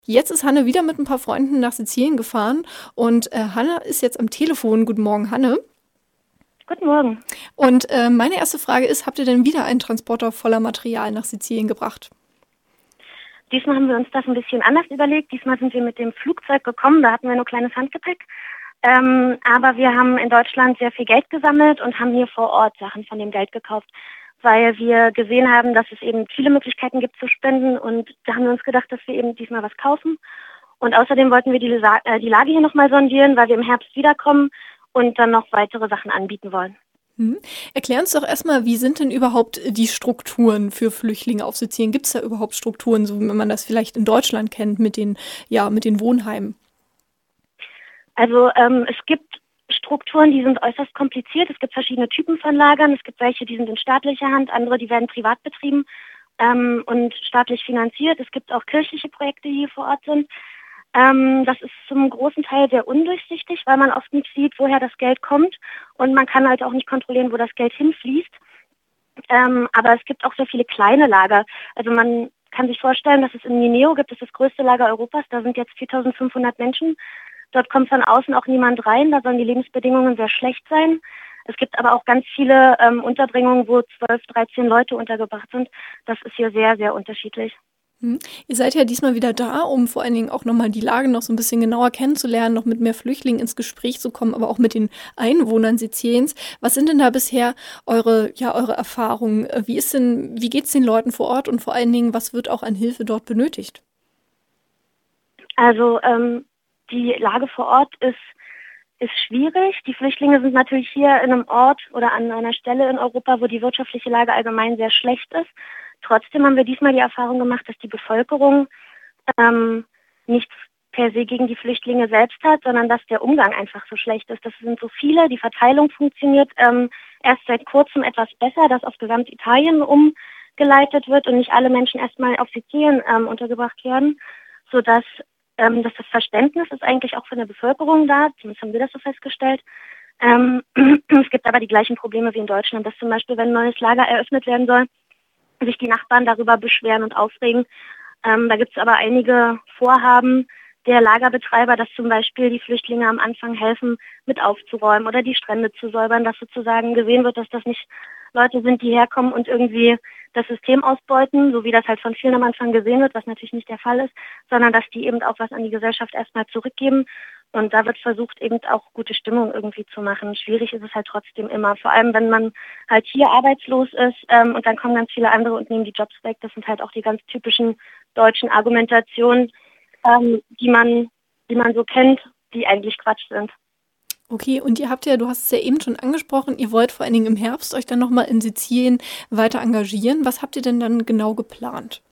Jetzt ist Hanne wieder mit ein paar Freunden nach Sizilien gefahren und Hanne ist jetzt am Telefon. Guten Morgen, Hanne. Guten Morgen. Und meine erste Frage ist, habt ihr denn wieder einen Transporter voller Material nach Sizilien gebracht? Diesmal haben wir uns das ein bisschen anders überlegt. Diesmal sind wir mit dem Flugzeug gekommen, da hatten wir nur kleines Handgepäck. Aber wir haben in Deutschland sehr viel Geld gesammelt und haben hier vor Ort Sachen von dem Geld gekauft, weil wir gesehen haben, dass es eben viele Möglichkeiten gibt zu spenden, und da haben wir uns gedacht, dass wir eben diesmal was kaufen. Und außerdem wollten wir die Lage hier nochmal sondieren, weil wir im Herbst wiederkommen und dann noch weitere Sachen anbieten wollen. Hm. Erklär uns doch erstmal, wie sind denn überhaupt die Strukturen für Flüchtlinge auf Sizilien? Gibt es da überhaupt Strukturen, so wie man das vielleicht in Deutschland kennt mit den Wohnheimen? Also es gibt Strukturen, die sind äußerst kompliziert. Es gibt verschiedene Typen von Lagern. Es gibt welche, die sind in staatlicher Hand, andere, die werden privat betrieben und staatlich finanziert. Es gibt auch kirchliche Projekte, die hier vor Ort sind. Das ist zum großen Teil sehr undurchsichtig, weil man oft nicht sieht, woher das Geld kommt, und man kann halt auch nicht kontrollieren, wo das Geld hinfließt. Aber es gibt auch sehr viele kleine Lager. Also man kann sich vorstellen, dass es in Mineo gibt, das ist das größte Lager Europas. Da sind jetzt 4.500 Menschen. Dort kommt von außen auch niemand rein. Da sollen die Lebensbedingungen sehr schlecht sein. Es gibt aber auch ganz viele Unterbringungen, wo 12, 13 Leute untergebracht sind. Das ist hier sehr, sehr unterschiedlich. Hm. Ihr seid ja diesmal wieder da, um vor allen Dingen auch nochmal die Lage noch so ein bisschen genauer kennenzulernen, noch mit mehr Flüchtlingen ins Gespräch zu kommen, aber auch mit den Einwohnern Siziliens. Was sind denn da bisher eure Erfahrungen? Wie geht's den Leuten vor Ort und vor allen Dingen, was wird auch an Hilfe dort benötigt? Also die Lage vor Ort ist schwierig. Die Flüchtlinge sind natürlich hier in einem Ort oder an einer Stelle in Europa, wo die wirtschaftliche Lage allgemein sehr schlecht ist. Trotzdem haben wir diesmal die Erfahrung gemacht, dass die Bevölkerung nichts per se gegen die Flüchtlinge selbst hat, sondern dass der Umgang einfach so schlecht ist. Das sind so viele, die Verteilung funktioniert erst seit kurzem etwas besser, dass auf Gesamtitalien umgeleitet wird und nicht alle Menschen erstmal auf Sizilien untergebracht werden, sodass dass das Verständnis ist eigentlich auch von der Bevölkerung da, zumindest haben wir das so festgestellt. Es gibt aber die gleichen Probleme wie in Deutschland, dass zum Beispiel, wenn ein neues Lager eröffnet werden soll, sich die Nachbarn darüber beschweren und aufregen. Da gibt es aber einige Vorhaben der Lagerbetreiber, dass zum Beispiel die Flüchtlinge am Anfang helfen, mit aufzuräumen oder die Strände zu säubern, dass sozusagen gesehen wird, dass das nicht Leute sind, die herkommen und irgendwie das System ausbeuten, so wie das halt von vielen am Anfang gesehen wird, was natürlich nicht der Fall ist, sondern dass die eben auch was an die Gesellschaft erstmal zurückgeben. Und da wird versucht, eben auch gute Stimmung irgendwie zu machen. Schwierig ist es halt trotzdem immer, vor allem wenn man halt hier arbeitslos ist und dann kommen ganz viele andere und nehmen die Jobs weg. Das sind halt auch die ganz typischen deutschen Argumentationen, die man so kennt, die eigentlich Quatsch sind. Okay, und du hast es ja eben schon angesprochen, ihr wollt vor allen Dingen im Herbst euch dann nochmal in Sizilien weiter engagieren. Was habt ihr denn dann genau geplant?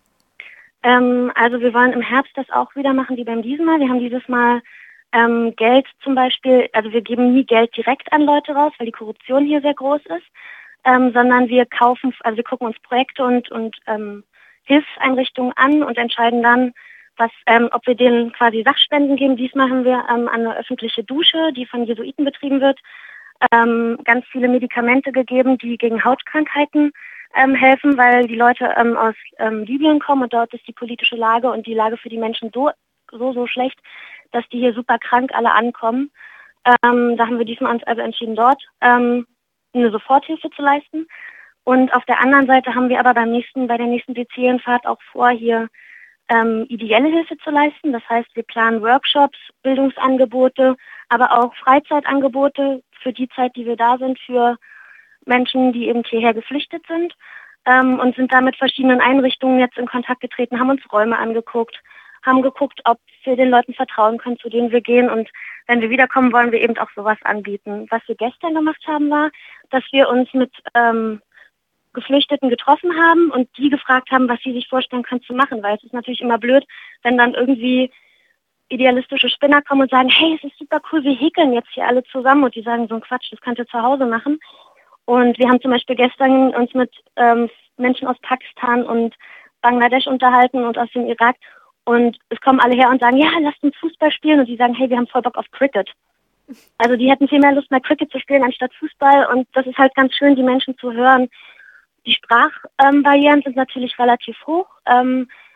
Also wir wollen im Herbst das auch wieder machen wie beim diesem Mal. Wir haben dieses Mal Geld zum Beispiel, also wir geben nie Geld direkt an Leute raus, weil die Korruption hier sehr groß ist, sondern wir kaufen, also wir gucken uns Projekte und Hilfseinrichtungen an und entscheiden dann, ob wir denen quasi Sachspenden geben. Diesmal haben wir eine öffentliche Dusche, die von Jesuiten betrieben wird, ganz viele Medikamente gegeben, die gegen Hautkrankheiten helfen, weil die Leute aus Libyen kommen und dort ist die politische Lage und die Lage für die Menschen so schlecht, dass die hier super krank alle ankommen. Da haben wir diesmal uns also entschieden, dort eine Soforthilfe zu leisten. Und auf der anderen Seite haben wir aber bei der nächsten Sizilienfahrt auch vor, hier ideelle Hilfe zu leisten. Das heißt, wir planen Workshops, Bildungsangebote, aber auch Freizeitangebote für die Zeit, die wir da sind, für Menschen, die eben hierher geflüchtet sind, und sind da mit verschiedenen Einrichtungen jetzt in Kontakt getreten, haben uns Räume angeguckt, haben geguckt, ob wir den Leuten vertrauen können, zu denen wir gehen, und wenn wir wiederkommen, wollen wir eben auch sowas anbieten. Was wir gestern gemacht haben, war, dass wir uns mit Geflüchteten getroffen haben und die gefragt haben, was sie sich vorstellen können zu machen, weil es ist natürlich immer blöd, wenn dann irgendwie idealistische Spinner kommen und sagen, hey, es ist super cool, wir häkeln jetzt hier alle zusammen, und die sagen, so ein Quatsch, das könnt ihr zu Hause machen. Und wir haben zum Beispiel gestern uns mit Menschen aus Pakistan und Bangladesch unterhalten und aus dem Irak, und es kommen alle her und sagen, ja, lasst uns Fußball spielen, und die sagen, hey, wir haben voll Bock auf Cricket. Also die hätten viel mehr Lust, mal Cricket zu spielen anstatt Fußball, und das ist halt ganz schön, die Menschen zu hören. Die Sprachbarrieren sind natürlich relativ hoch.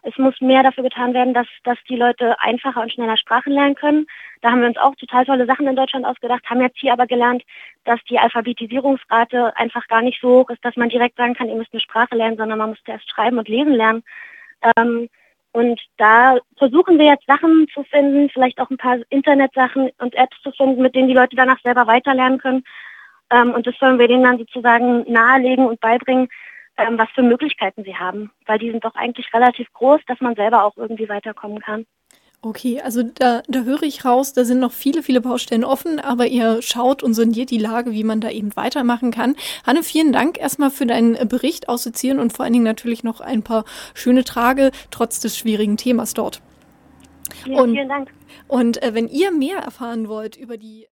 Es muss mehr dafür getan werden, dass die Leute einfacher und schneller Sprachen lernen können. Da haben wir uns auch total tolle Sachen in Deutschland ausgedacht, haben jetzt hier aber gelernt, dass die Alphabetisierungsrate einfach gar nicht so hoch ist, dass man direkt sagen kann, ihr müsst eine Sprache lernen, sondern man muss erst schreiben und lesen lernen. Und da versuchen wir jetzt Sachen zu finden, vielleicht auch ein paar Internetsachen und Apps zu finden, mit denen die Leute danach selber weiterlernen können. Und das wollen wir denen dann sozusagen nahelegen und beibringen, was für Möglichkeiten sie haben. Weil die sind doch eigentlich relativ groß, dass man selber auch irgendwie weiterkommen kann. Okay, also da höre ich raus, da sind noch viele, viele Baustellen offen, aber ihr schaut und sondiert die Lage, wie man da eben weitermachen kann. Hanne, vielen Dank erstmal für deinen Bericht aus Sizilien und vor allen Dingen natürlich noch ein paar schöne Tage, trotz des schwierigen Themas dort. Ja, vielen Dank. Und wenn ihr mehr erfahren wollt über die